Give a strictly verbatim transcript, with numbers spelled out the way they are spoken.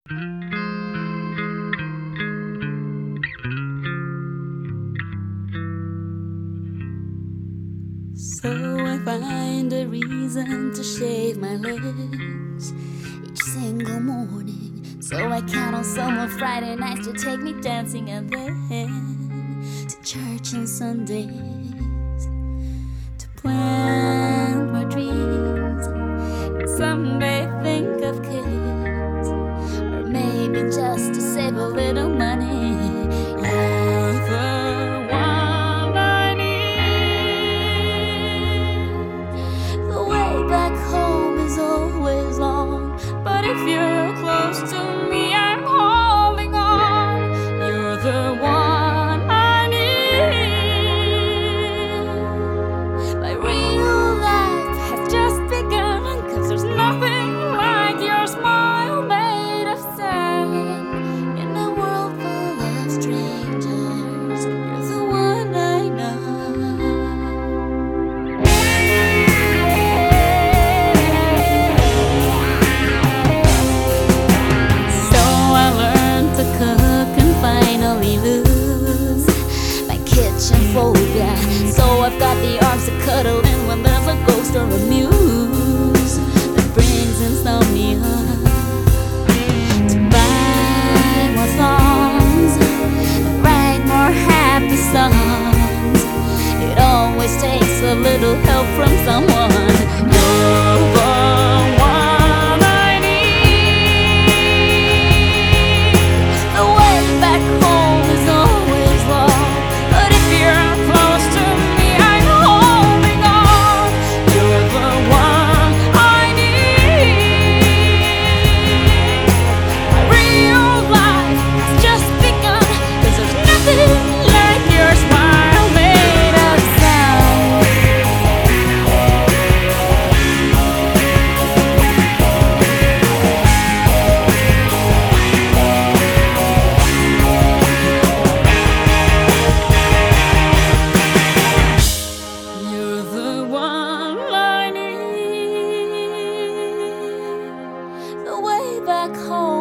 So I find a reason to shave my legs each single morning. So I count on someone Friday nights to take me dancing, and then to church on Sundays to plant my dreams and someday think of kids, or maybe just to save a little money. You're the one I need. The way back home is always long, but if you're close to me, I'm holding on. You're the one I need. My real life has just begun, 'cause there's nothing like your smile made of sand. In a world full of strangers, you're the one I know. So I learned to cook and finally lose my kitchen phobia. So I've got the arms to cuddle in when there's a ghost or a muse that brings insomnia. To buy more songs, write more happy songs. It always takes a little help from someone. You're the one I need. The way back home is always long, but if you're close to me, I'm holding on. You're the one I need. My real life has just begun, 'cause there's nothing like your smile made of sound. You're the one I need. The way back home